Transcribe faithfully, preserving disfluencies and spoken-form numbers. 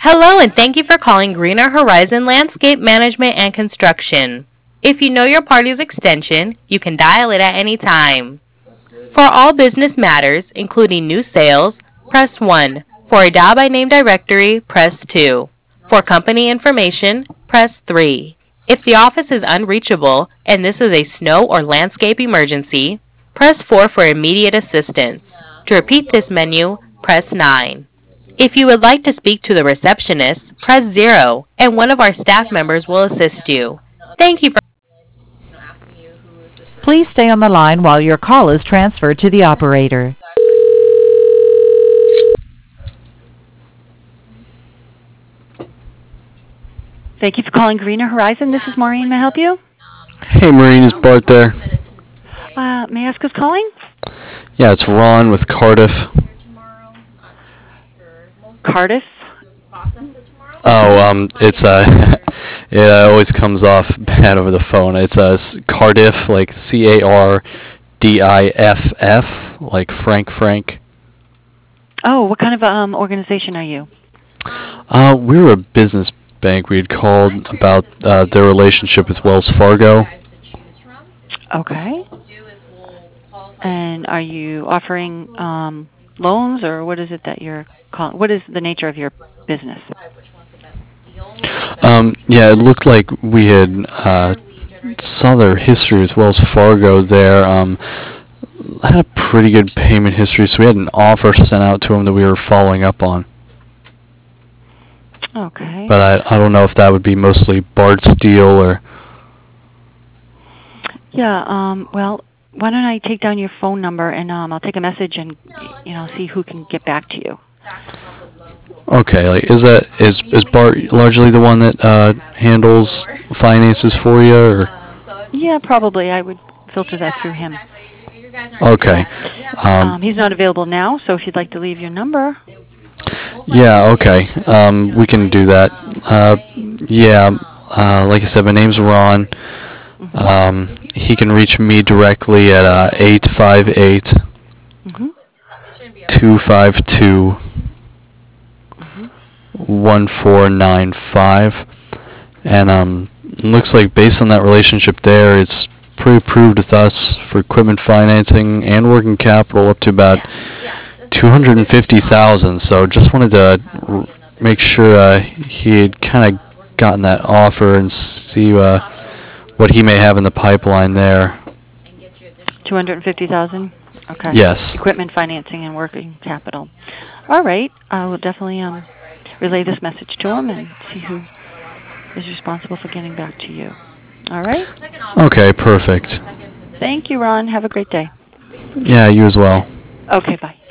Hello, and thank you for calling Greener Horizon Landscape Management and Construction. If you know your party's extension, you can dial it at any time. For all business matters, including new sales, press one. For a dial by name directory, press two. For company information, press three. If the office is unreachable and this is a snow or landscape emergency, press four for immediate assistance. To repeat this menu, press nine. If you would like to speak to the receptionist, press zero, and one of our staff members will assist you. Thank you for Please stay on the line while your call is transferred to the operator. Thank you for calling Greener Horizon. This is Maureen. May I help you? Hey, Maureen, is Bart there? Uh, may I ask who's calling? Yeah, it's Ron with Cardiff. Cardiff? Oh, um, it's, uh, it uh, always comes off bad over the phone. It's, uh, Cardiff, like C A R D I F F, like Frank Frank. Oh, what kind of um, organization are you? Uh, we were a business bank. We had called about uh, their relationship with Wells Fargo. Okay. And are you offering um, loans, or what is it that you're calling? What is the nature of your business? Um, yeah, it looked like we had uh, saw their history with Wells Fargo there. Um, had a pretty good payment history, so we had an offer sent out to them that we were following up on. Okay. But I, I don't know if that would be mostly Bart's deal or... Yeah, um, well, why don't I take down your phone number, and um, I'll take a message and, you know, see who can get back to you. Okay, like, is that, is, is Bart largely the one that uh, handles finances for you, or...? Yeah, probably. I would filter that through him. Okay. Um, Um, he's not available now, so if you'd like to leave your number. yeah, okay. Um, we can do that. Uh, yeah, uh, like I said, my name's Ron. Um, he can reach me directly at uh, eight five eight, two five two, one four nine five. And um, it looks like based on that relationship there, it's pre-approved with us for equipment financing and working capital up to about two hundred fifty thousand dollars. So just wanted to r- make sure uh, he had kind of gotten that offer and see uh, what he may have in the pipeline there. two hundred fifty thousand dollars? Okay. Yes. Equipment financing and working capital. All right. I will definitely um, relay this message to him and see who is responsible for getting back to you. All right? Okay, perfect. Thank you, Ron. Have a great day. Yeah, you as well. Okay, bye.